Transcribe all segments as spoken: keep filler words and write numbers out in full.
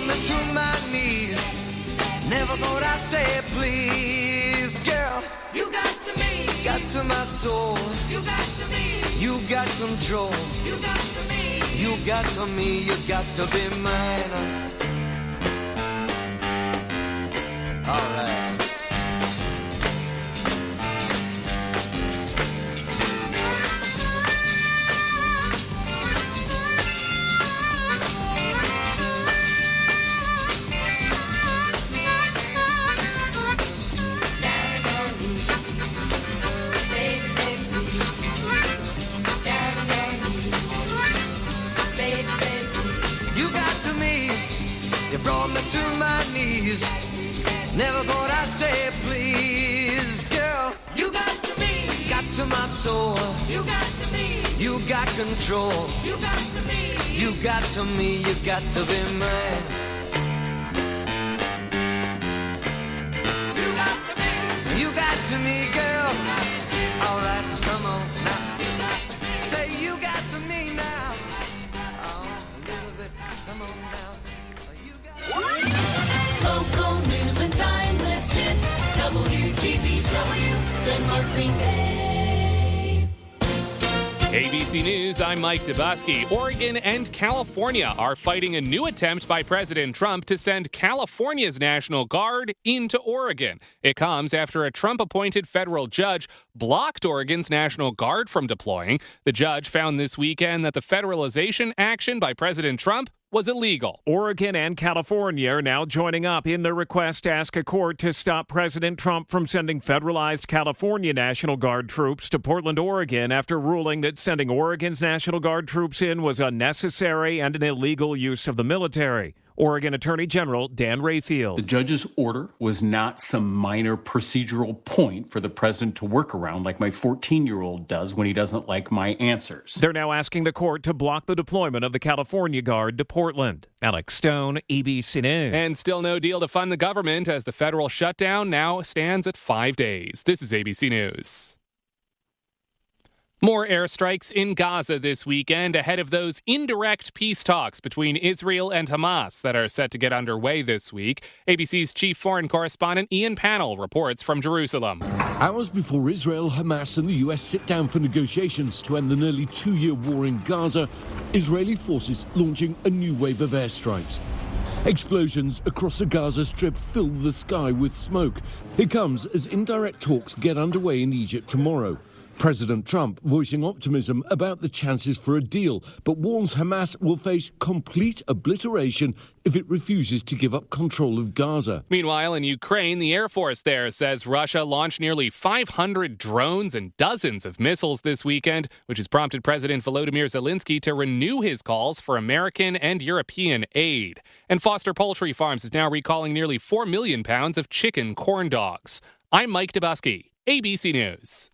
me to my knees. Never thought I'd say please, girl. You got to me. Got to my soul. You got to me. You got control. You got to me. You got to me. You got to be mine. All right. To my knees. Never thought I'd say please, girl. You got to me. Got to my soul. You got to me. You got control. You got to me. You got to me. You got to be mine. You got to me. You got to me, girl. All right, come on now. Say you got to me now. Oh, a little bit. Come on now. Local news and timeless hits. W G B W, Denmark Green Bay. A B C News, I'm Mike Dubusky. Oregon and California are fighting a new attempt by President Trump to send California's National Guard into Oregon. It comes after a Trump-appointed federal judge blocked Oregon's National Guard from deploying. The judge found this weekend that the federalization action by President Trump was illegal. Oregon and California are now joining up in the request to ask a court to stop President Trump from sending federalized California National Guard troops to Portland, Oregon, after ruling that sending Oregon's National Guard troops in was unnecessary and an illegal use of the military. Oregon Attorney General Dan Rayfield. The judge's order was not some minor procedural point for the president to work around like my fourteen-year-old does when he doesn't like my answers. They're now asking the court to block the deployment of the California Guard to Portland. Alex Stone, A B C News. And still no deal to fund the government as the federal shutdown now stands at five days. This is A B C News. More airstrikes in Gaza this weekend ahead of those indirect peace talks between Israel and Hamas that are set to get underway this week. A B C's chief foreign correspondent Ian Pannell reports from Jerusalem. Hours before Israel, Hamas and the U S sit down for negotiations to end the nearly two-year war in Gaza, Israeli forces launching a new wave of airstrikes. Explosions across the Gaza Strip fill the sky with smoke. It comes as indirect talks get underway in Egypt tomorrow. President Trump voicing optimism about the chances for a deal, but warns Hamas will face complete obliteration if it refuses to give up control of Gaza. Meanwhile, in Ukraine, the Air Force there says Russia launched nearly five hundred drones and dozens of missiles this weekend, which has prompted President Volodymyr Zelensky to renew his calls for American and European aid. And Foster Poultry Farms is now recalling nearly four million pounds of chicken corn dogs. I'm Mike Dubusky, A B C News.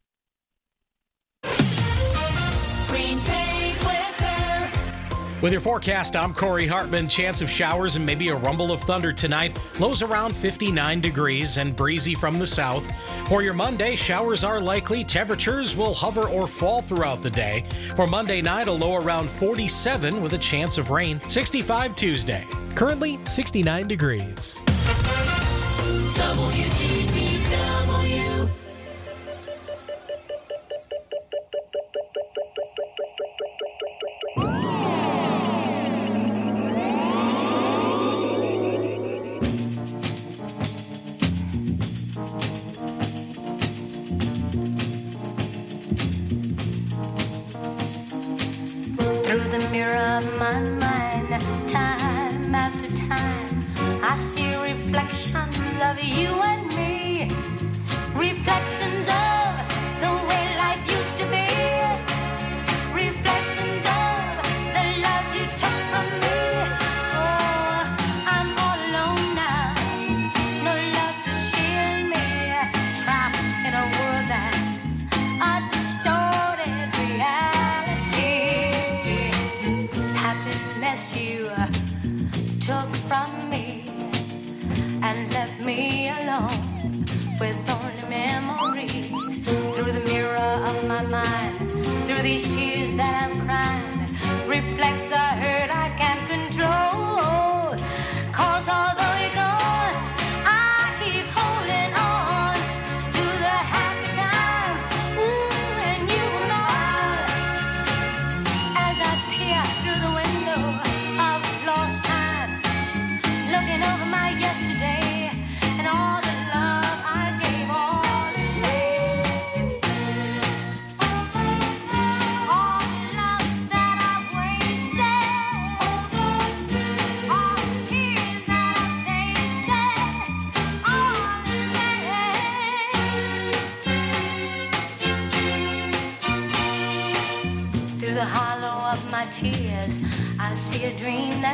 Green Bay weather. With your forecast, I'm Corey Hartman. Chance of showers and maybe a rumble of thunder tonight. Lows around fifty-nine degrees and breezy from the south. For your Monday, showers are likely. Temperatures will hover or fall throughout the day. For Monday night, a low around forty-seven with a chance of rain. sixty-five Tuesday. Currently sixty-nine degrees. W G B W. Through the mirror of my mind, time after time, I see reflections of you and me. Reflections of the way life used to be. Reflections of the love you took from me. Oh, I'm all alone now. No love to shield me. Trapped in a world that's a distorted reality. Happiness you took from me and left me alone with only memories. Through the mirror of my mind, through these tears that I'm crying, reflects the hurt I can't control. Cause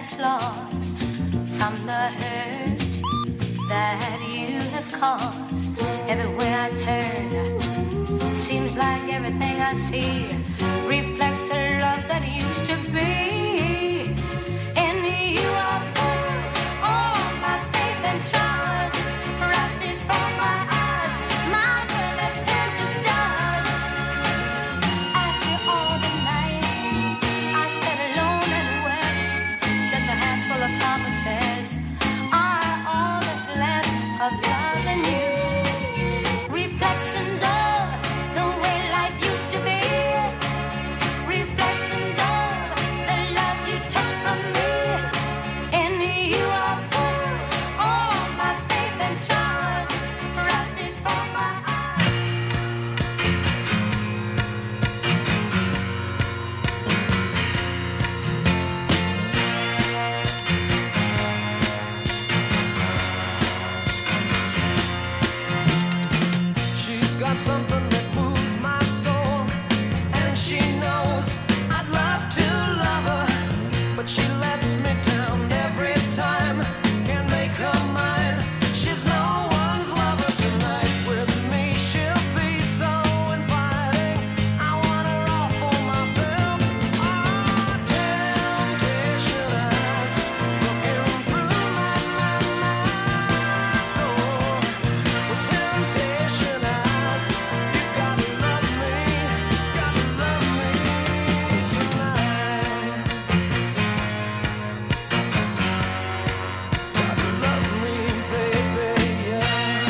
that's lost from the hurt that you have caused. Everywhere I turn, seems like everything I see reflects the love that used to be. In you I put all my faith and trust, right before my eyes, my world has turned to dust. After all the nights I sat alone and wept, just a handful of promises are all that's left of love and you. Reflections of the way life used to be. Reflections of the love you took from me. In you I put all my faith and trust, right before my She's got something that moves my soul, and she knows I'd love to love her, but she lets me down every time. Can't make her mine. She's no one's lover tonight. With me she'll be so inviting. I want her all for myself. Oh, temptation eyes looking through my, my, my soul. With temptation eyes, you gotta love me, gotta love me tonight. Gotta love me, baby, yeah.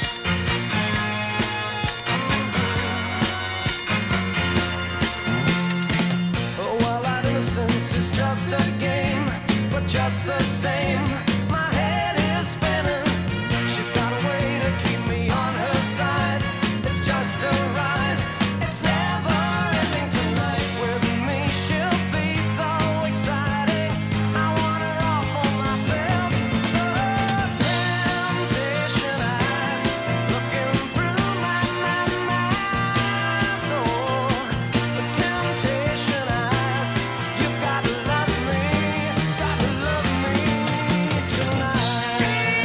Oh, well, our innocence is just a game, but just the same, my head is spinning. She's got a way to keep me on her side. It's just a ride. It's never ending tonight. With me she'll be so exciting. I want her all for myself. Those temptation eyes looking through my, my, my soul. The temptation eyes, you've got to love me, got to love me tonight.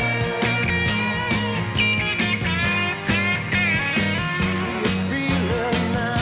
You feel it now.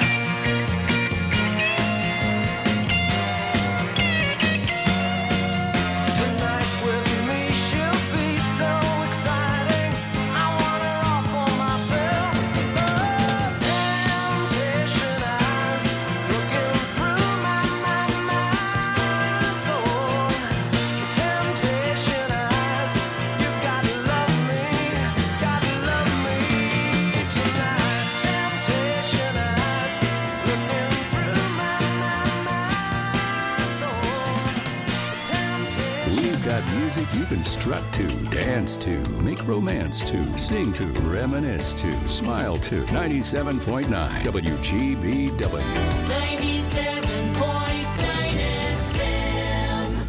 Tonight with me she'll be so exciting. I want her all for myself. Those temptation eyes looking through my, my, my soul. Temptation eyes, you've got to love me, got to love me tonight. Temptation eyes looking through my, my, my soul. Temptation. We've got music you can strut to, dance to, make romance to, sing to, reminisce to, smile to. ninety-seven point nine W G B W. ninety-seven point nine F M.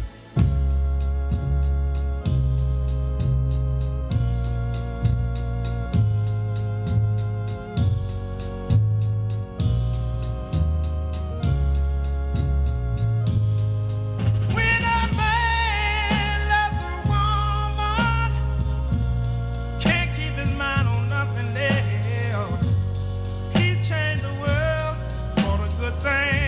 When a man loves a woman, can't keep his mind on nothing else. He changed the world for the good thing.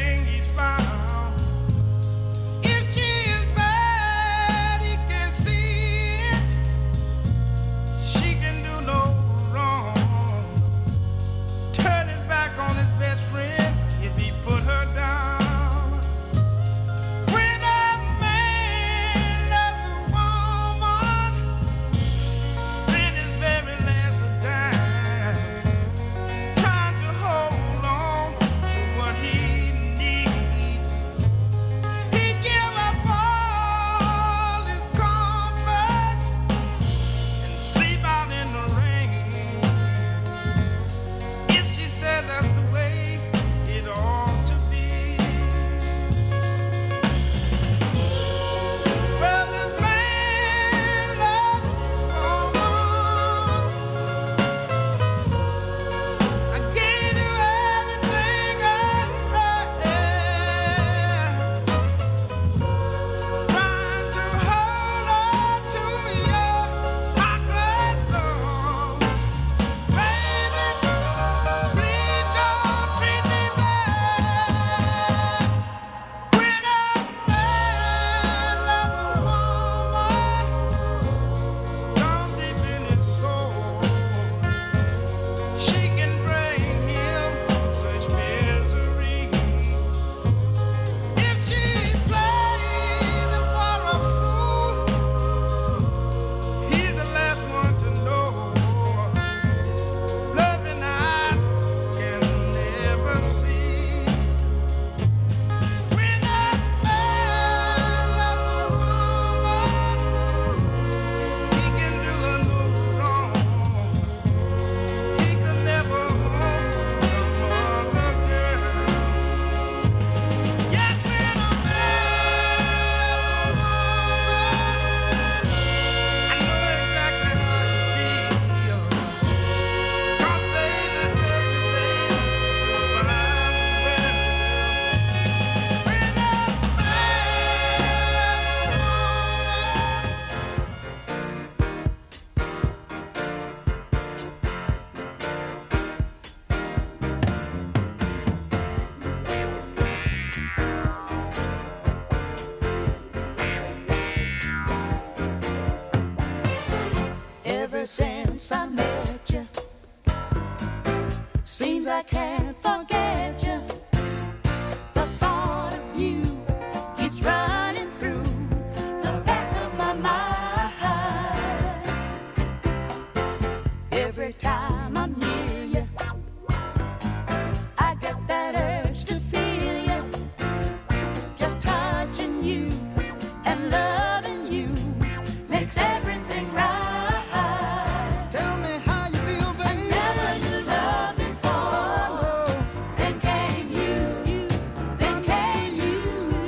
since I met you. Seems I can't forget you. The thought of you keeps running through the back of my mind. Every time I'm near you, I get that urge to feel you. Just touching you and loving you makes everything right. Tell me how you feel, baby. Never knew love before. Then came you, then came you.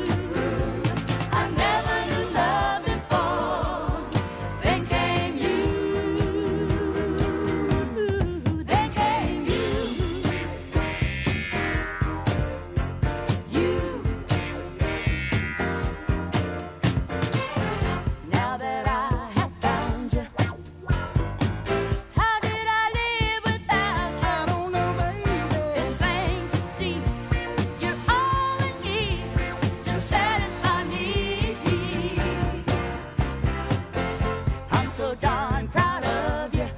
I never knew love before. Then came you, then came you. You. Now that I have found you, how did I live without you? I don't know, baby. It's plain to see you're all I need to satisfy me. I'm so darn proud of you.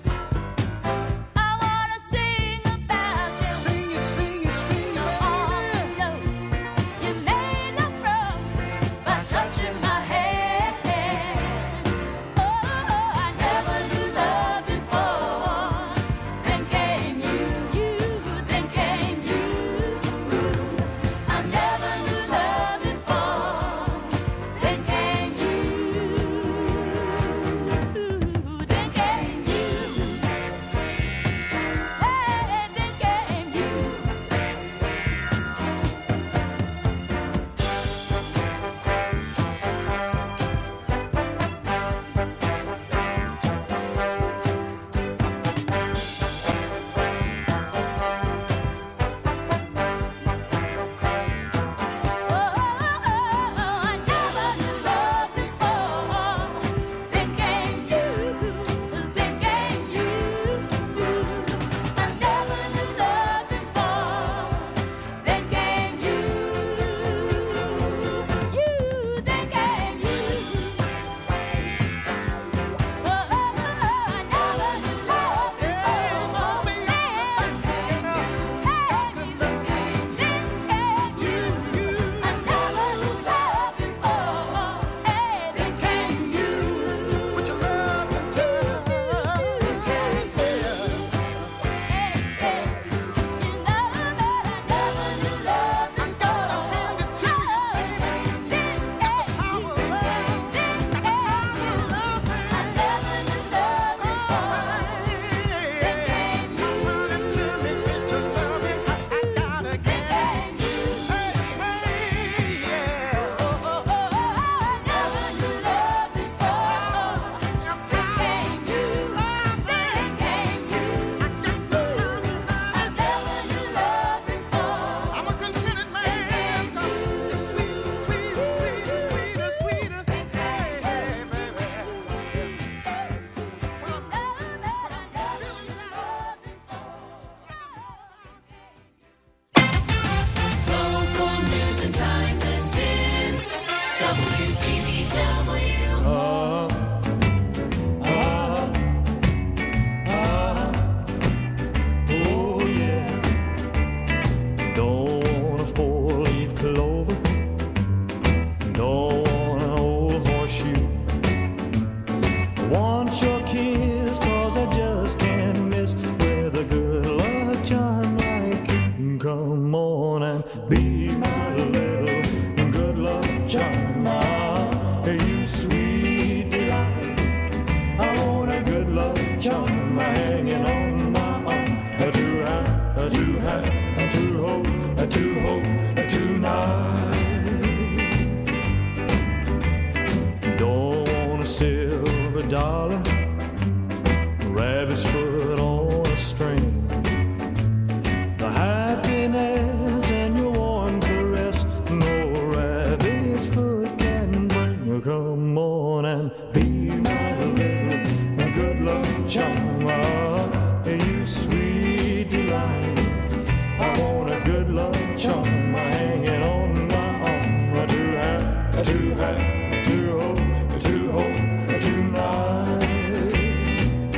I wanna sing about you. Sing it, sing it, sing it, All baby. you know, you made love wrong by touching my hand. Oh, I never knew love before. Then came you, you, then came you. I never knew love before. Then came you, then came you. Hey, then came you. I never knew love before. Then came you, then came you. I never knew love before. Then came you, you, then came you. I never knew love before. Then came you, hey, then came, then came you. I never knew love before. Hey, then came you. With your love and touch. I'm a contented man. It's sweet, sweet, sweet, sweet, sweeter. Hey, hey, baby. When I'm feeling Local news and timeless hits. W G B W. oh yeah. Don't want a four-leaf clover. Don't want an old horseshoe. I want your kiss, cause I just can't miss with a good luck charm like you. Come on and be my little good luck charm. Ah, you sweet delight. I want a good luck charm hanging on my arm. A to have, a to have, a to hold, a to hold, a tonight. Don't want a silver dollar, a rabbit's foot on a string. The happiness and your warm caress, no rabbit's foot can bring. Come on and be my little good luck charm. Ah, you sweet delight. I want a good luck charm hanging on my arm. I do have, I do have, to hold, to hold tonight.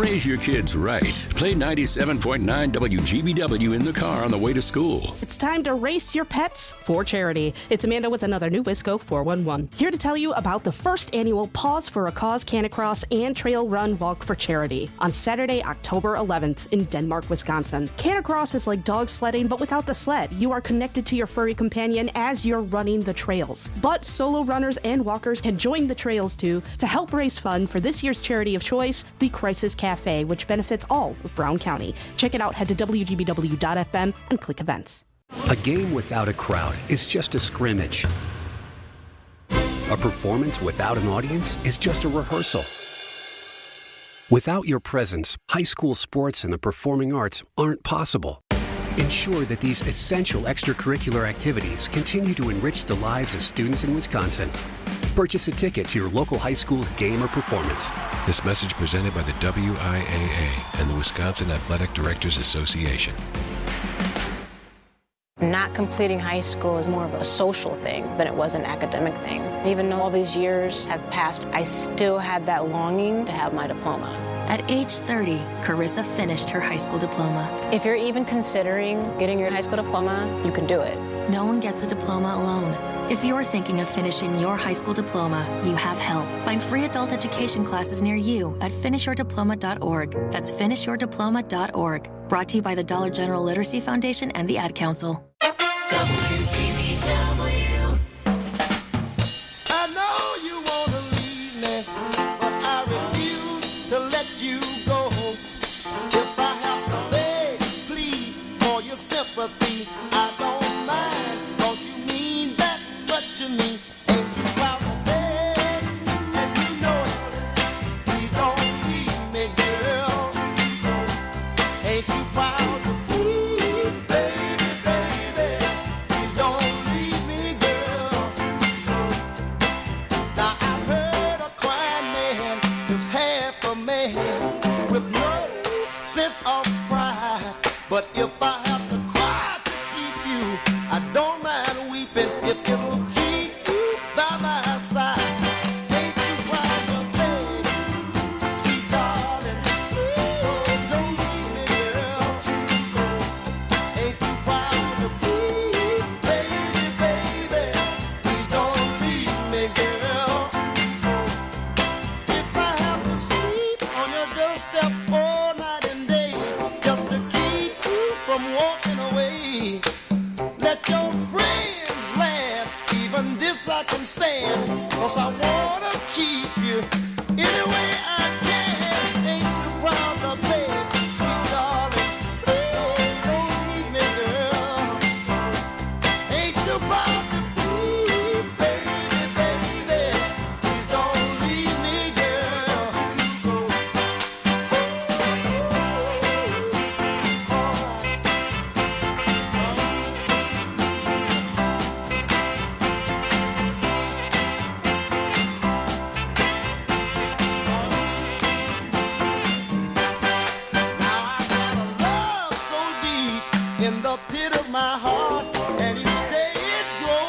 Raise your kids right. Play ninety-seven point nine W G B W in the car on the way to school. It's time to race your pets for charity. It's Amanda with another new Wisco four one one. Here to tell you about the first annual Pause for a Cause Canicross and Trail Run Walk for Charity on Saturday, October eleventh in Denmark, Wisconsin. Canicross is like dog sledding, but without the sled. You are connected to your furry companion as you're running the trails. But solo runners and walkers can join the trails too to help raise funds for this year's charity of choice, the Crisis Cafe, which benefits all of Brown County. Check it out, head to W G B W dot F M and click events. A game without a crowd is just a scrimmage. A performance without an audience is just a rehearsal. Without your presence, high school sports and the performing arts aren't possible. Ensure that these essential extracurricular activities continue to enrich the lives of students in Wisconsin. Purchase a ticket to your local high school's game or performance. This message presented by the W I A A and the Wisconsin Athletic Directors Association. Not completing high school is more of a social thing than it was an academic thing. Even though all these years have passed, I still had that longing to have my diploma. At age thirty, Carissa finished her high school diploma. If you're even considering getting your high school diploma, you can do it. No one gets a diploma alone. If you're thinking of finishing your high school diploma, you have help. Find free adult education classes near you at finish your diploma dot org. That's finish your diploma dot org. Brought to you by the Dollar General Literacy Foundation and the Ad Council. W G B W. I know you wanna leave me, but I refuse to let you go. If I have to beg, plead for your sympathy, I don't mind, 'cause you mean that much to me. Ain't you proud to beg, as you know it? Please don't leave me, girl. Ain't you proud to plead, baby, baby? Please don't leave me, girl. Now I've heard a crying man is half a man with no sense of pride. But if I have to cry to keep you, I don't mind weeping if it'll keep you by my side. Ain't you proud of me, sweet darling? Please don't leave me, girl. Ain't you proud of me, baby, baby? Please don't leave me, girl. If I have to sleep on your doorstep all night and day, just to keep you from walking away, let your friends laugh, even this I can stand, 'cause I wanna keep you any way I can. Ain't you proud of me, sweet darling? Please don't leave me, girl. Ain't you proud of me, baby, baby? Please don't leave me, girl. Love so deep in the pit of my heart, and each day it grows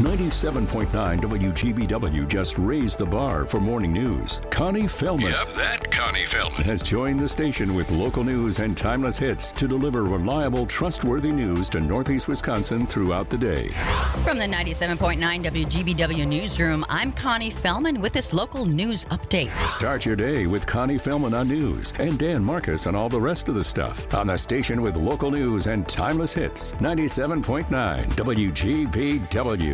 ninety-seven point nine W G B W just raised the bar for morning news. Connie Fellman. Yep, that Connie Fellman. Has joined the station with local news and timeless hits to deliver reliable, trustworthy news to Northeast Wisconsin throughout the day. From the ninety-seven point nine W G B W Newsroom, I'm Connie Fellman with this local news update. Start your day with Connie Fellman on news and Dan Marcus on all the rest of the stuff on the station with local news and timeless hits. ninety-seven point nine W G B W.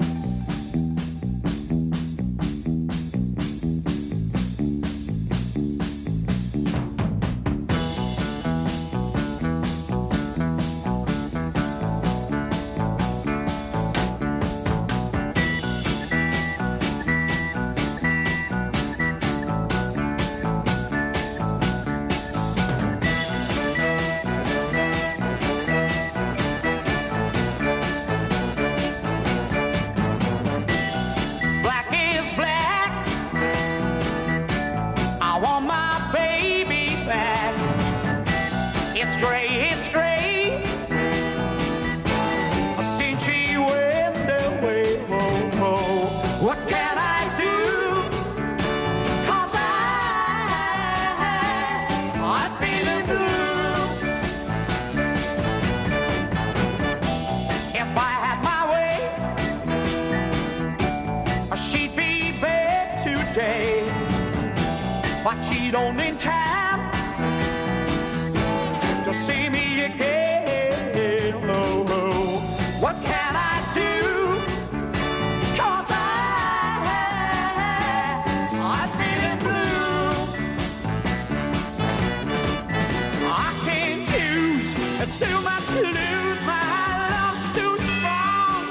Black is black. I want my baby back. It's gray, it's gray. Since she went away, oh, oh. What can I do? 'Cause I, I'm feeling blue. If I had my way, she'd be back today, but she don't in time to see me again. Oh, oh. What can I do? 'Cause I, I'm feeling blue. I can't choose, it's too much to lose. My love's too strong.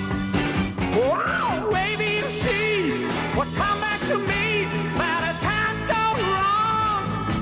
Wow, baby, to see what come back to me, but it can't go wrong.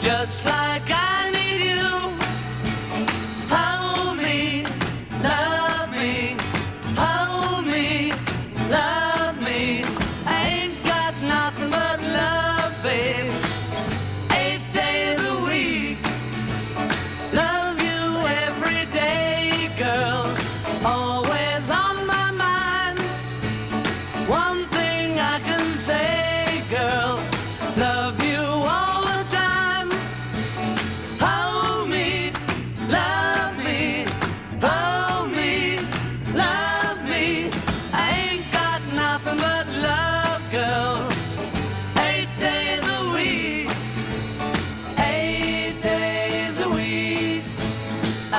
just like I need you. Hold me, love me, hold me, love me. I ain't got nothing but love, babe. Eight days a week, love you every day, girl. Always on my mind. One thing I can say, girl, love you all the time. Hold me, love me, hold me, love me. I ain't got nothing but love, girl. Eight days a week, eight days a week, I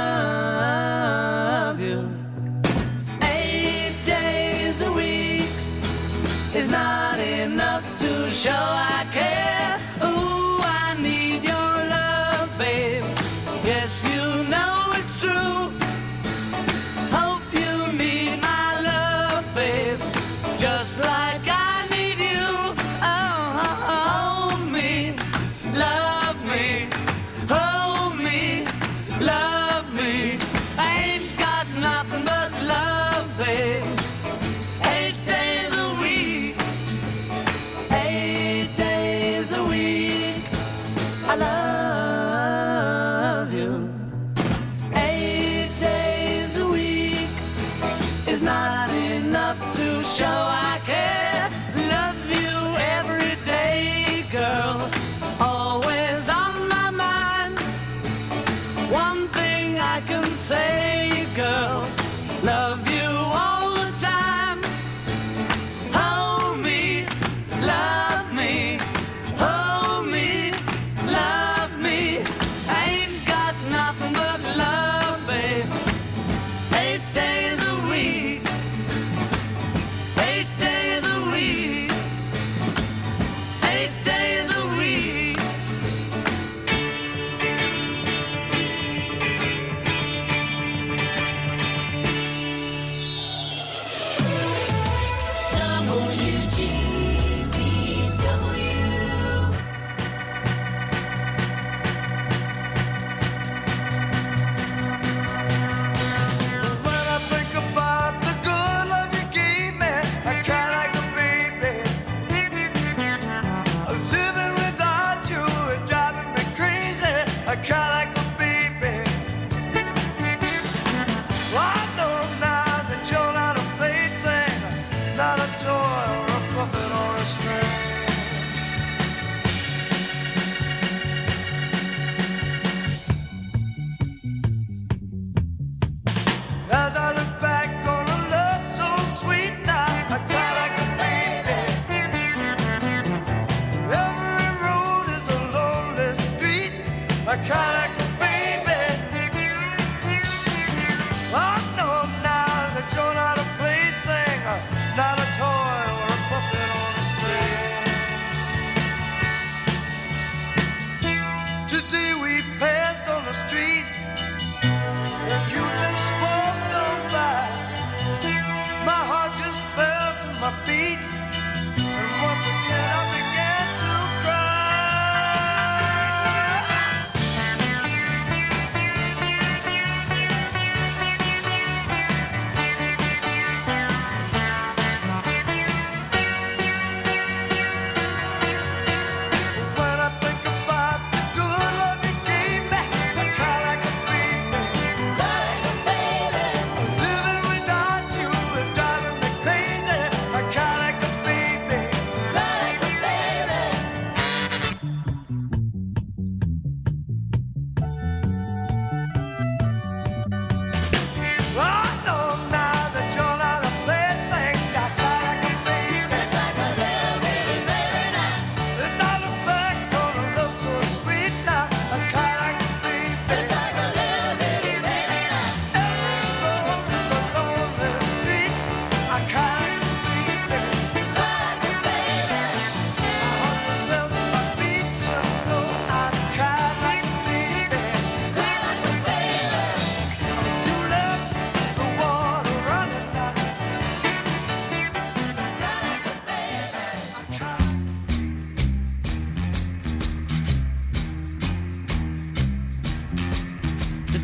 love you. Eight days a week is not enough to show I care. Ooh, I need your love, babe. Yes, you know it's true. Hope you need my love, babe, just like I need you. Oh, hold me, love me, hold me, love me. I ain't got nothing but love, babe. Eight days a week, eight days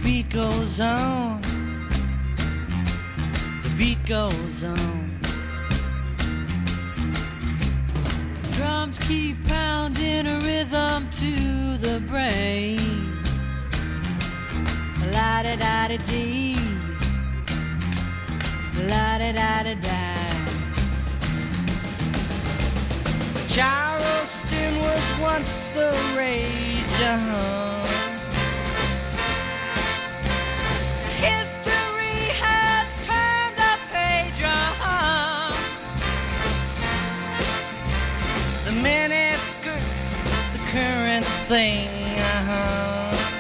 beat goes on. The beat goes on. Drums keep pounding a rhythm to the brain. La-da-da-da-dee. La-da-da-da-da. Charleston was once the rage, uh-huh. History has turned a page, uh-huh. The miniskirts, the current thing, uh-huh.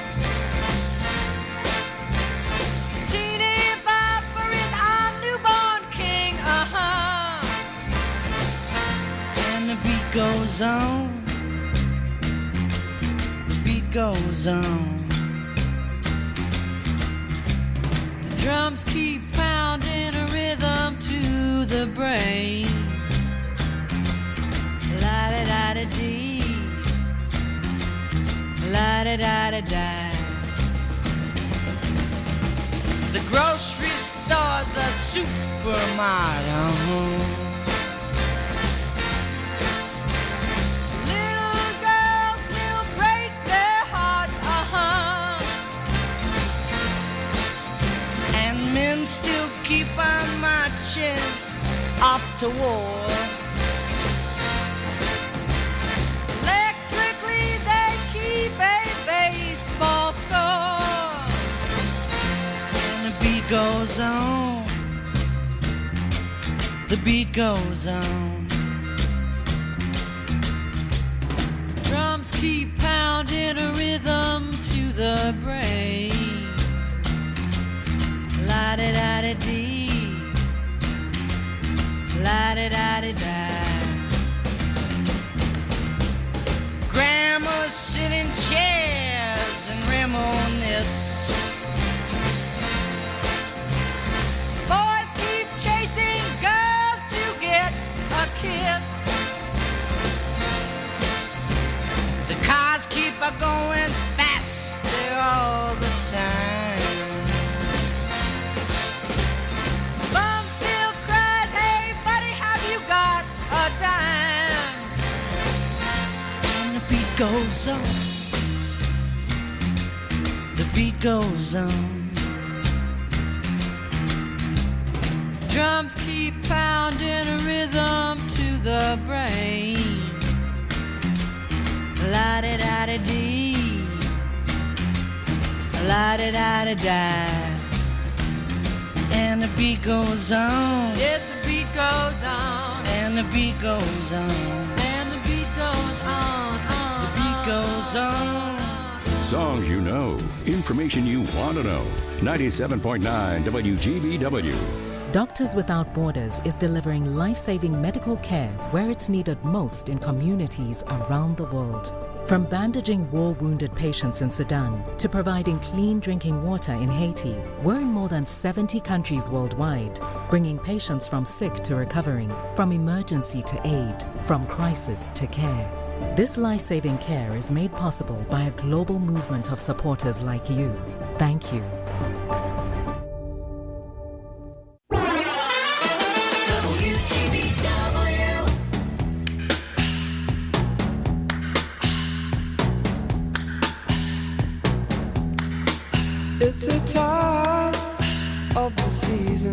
Teeny Bopper is our newborn king, uh-huh. And the beat goes on. The beat goes on. Drums keep pounding a rhythm to the brain. La-da-da-da-dee. La-da-da-da-da. The grocery store, the supermarket, uh-huh. Little girls still break their hearts, uh-huh. And men still keep on marching off to war. Electrically they keep a baseball score. And the beat goes on. The beat goes on. Drums keep pounding a rhythm to the brain. La-da-da-da-dee. La-da-da-da-da. Grandmas sit in chairs and reminisce. Boys keep chasing girls to get a kiss. The cars keep a going faster all the time. Mom still cries, hey buddy, have you got a dime? And the beat goes on. The beat goes on. Drums keep pounding a rhythm to the brain. La-da-da-da-dee. La-da-da-da-da. And the beat goes on. Yes, the beat goes on. And the beat goes on. And the beat goes on, on, The beat goes on. Songs you know, information you want to know. ninety-seven point nine W G B W. Doctors Without Borders is delivering life-saving medical care where it's needed most in communities around the world. From bandaging war-wounded patients in Sudan to providing clean drinking water in Haiti, we're in more than seventy countries worldwide, bringing patients from sick to recovering, from emergency to aid, from crisis to care. This life-saving care is made possible by a global movement of supporters like you. Thank you. W G B W. It's the time of the season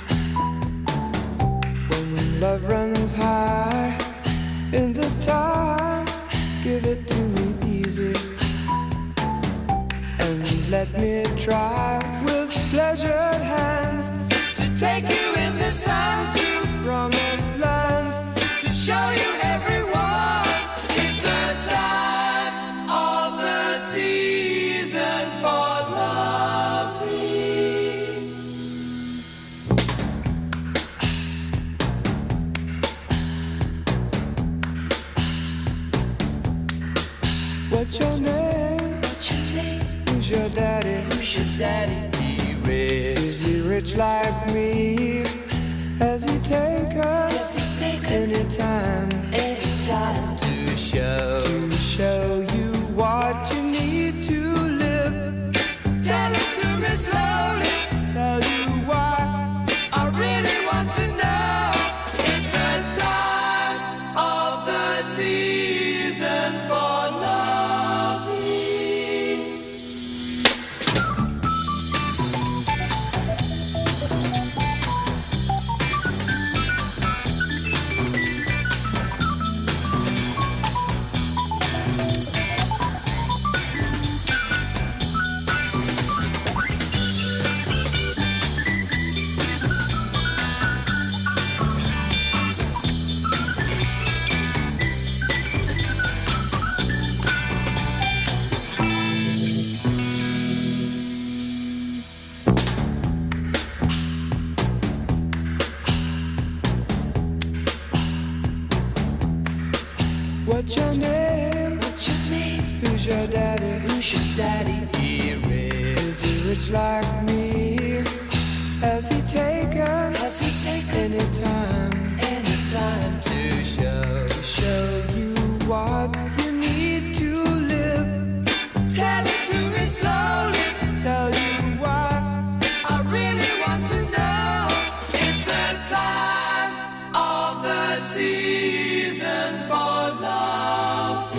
when love runs high. In this time, give it to me easy and let me try with pleasured hands to take you in this time to promised lands, to show you everyone. It's the time of the season for loving. What's your name? What's your name? Who's your daddy? Who's your daddy? He rich. Is he rich like me? Has he take us anytime? Anytime to show to show you what you need to live. Tell him to season for loving. What's your name? What's your name? Who's your daddy? Who's your daddy? Here is he rich like me? Has he taken? Has he taken any time? Any time to show show you what you need to live? Tell it to me slowly. Tell you what I really want to know. It's the time of the season for loving.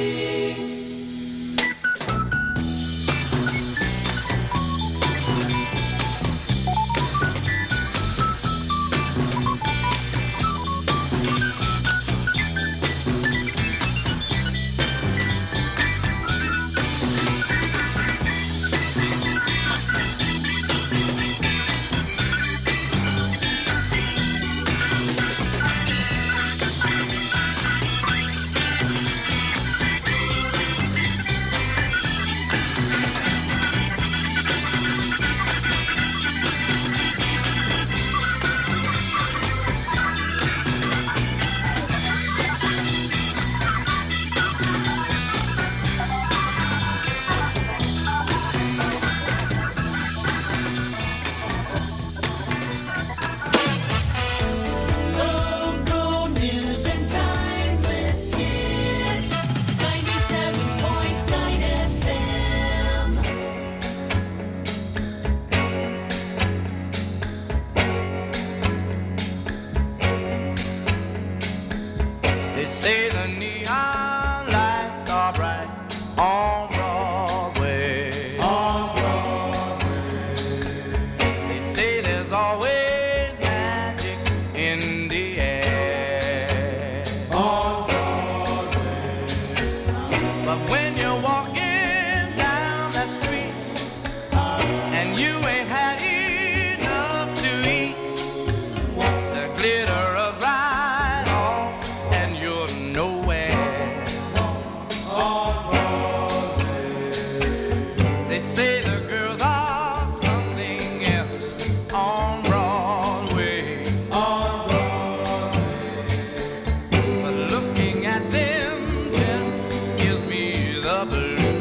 Local news and timeless hits. ninety-seven point nine F M. They say the neon lights are bright on Broadway. On Broadway. They say there's always magic in the air. On Broadway. But when you're walking down that street and you ain't had enough to eat, the glitter is right off and you're nowhere. On Broadway. They say the girls are something else on Broadway. On Broadway. But looking at them just gives me the blues.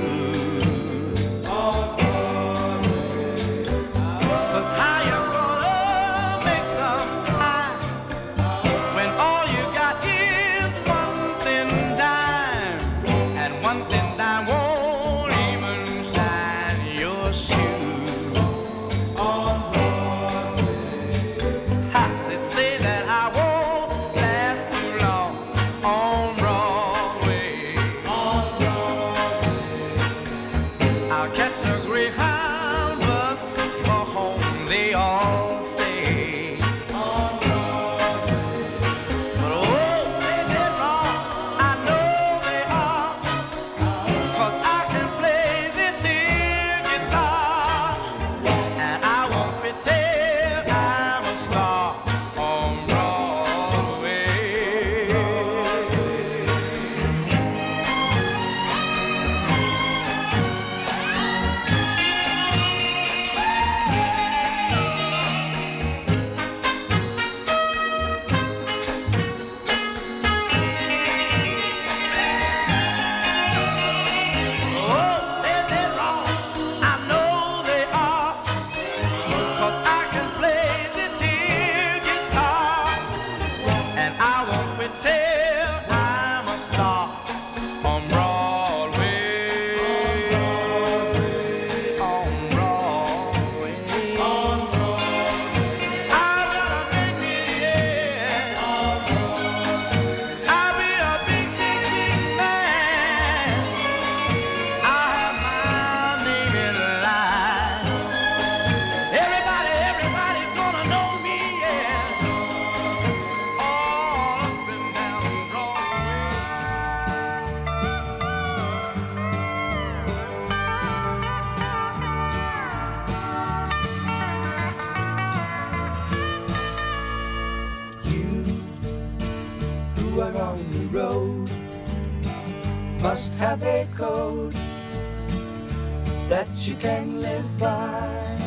must have a code that you can live by,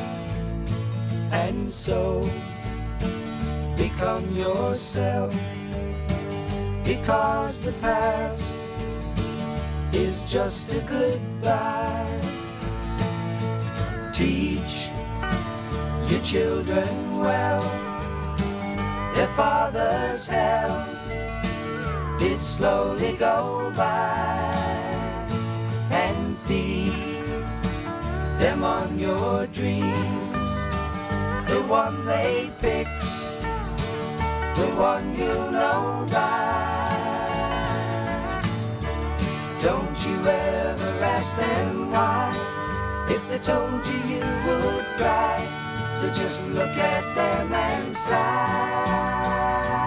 and so become yourself, because the past is just a goodbye. Teach your children well, their father's hell did slowly go by, and feed them on your dreams, the one they picked, the one you know by. Don't you ever ask them why, if they told you you would cry, so just look at them and sigh.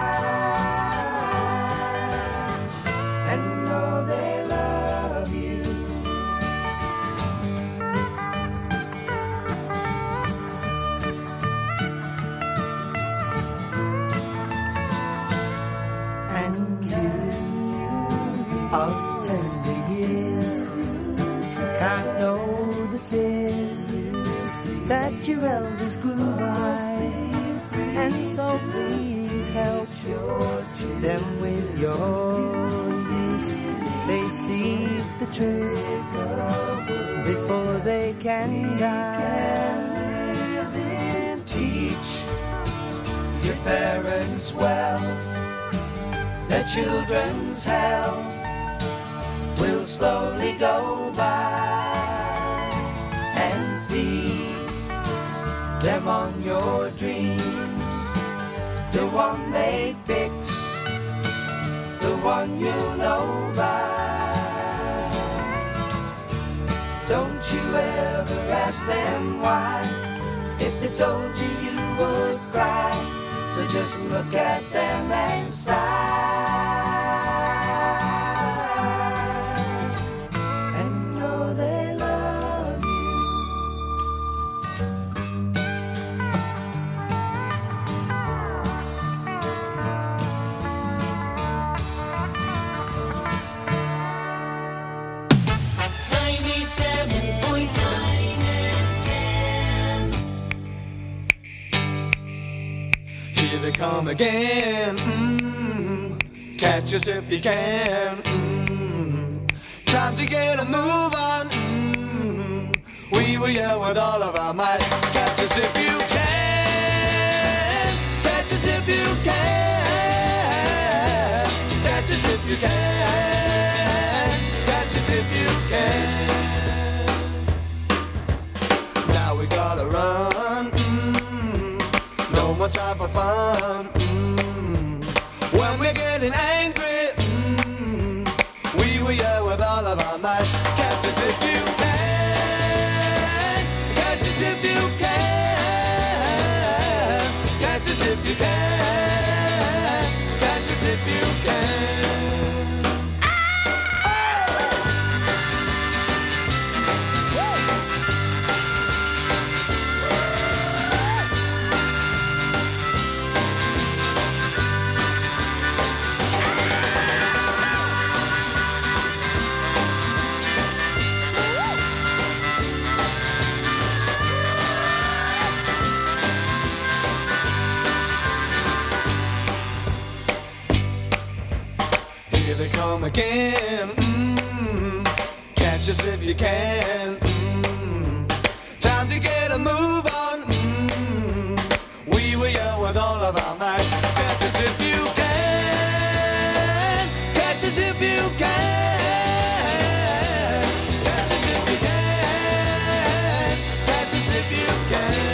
And know they love you. And you of tender years can't know the fears that your elders grew by, and so please help them with your youth. They see the truth before they can die. Teach your parents well, their children's hell will slowly go by, and feed them on your dreams, the one they picked, the one you know by. Don't you ever ask them why, if they told you you would cry, so just look at them and sigh. Come again, mm, catch us if you can, mm, time to get a move on, mm, we will yell with all of our might, catch us if you can, catch us if you can, catch us if you can, catch us if you can. Now we gotta run, mm, no more time for fun. Mm. When we're getting angry, mm, we will yell with all of our might. Catch us if you can. Catch us if you can. Catch us if you can. Catch us if you can. Come again, mm, catch us if you can, mm, time to get a move on, mm, we will yell with all of our might, catch us if you can, catch us if you can, catch us if you can, catch us if you can.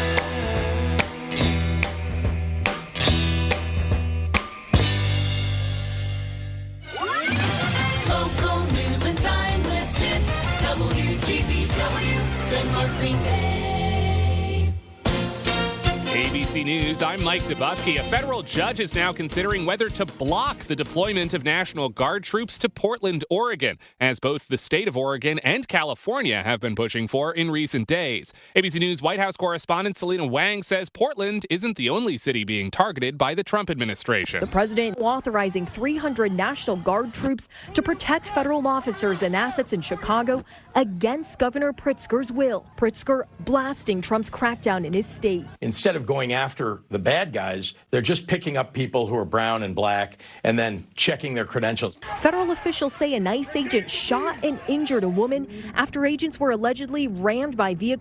A B C C News, I'm Mike Dubusky. A federal judge is now considering whether to block the deployment of National Guard troops to Portland, Oregon, as both the state of Oregon and California have been pushing for in recent days. A B C News White House correspondent Selena Wang says Portland isn't the only city being targeted by the Trump administration. The president authorizing three hundred National Guard troops to protect federal officers and assets in Chicago against Governor Pritzker's will. Pritzker blasting Trump's crackdown in his state. Instead of going after the bad guys, they're just picking up people who are brown and black and then checking their credentials. Federal officials say an ICE agent shot and injured a woman after agents were allegedly rammed by vehicles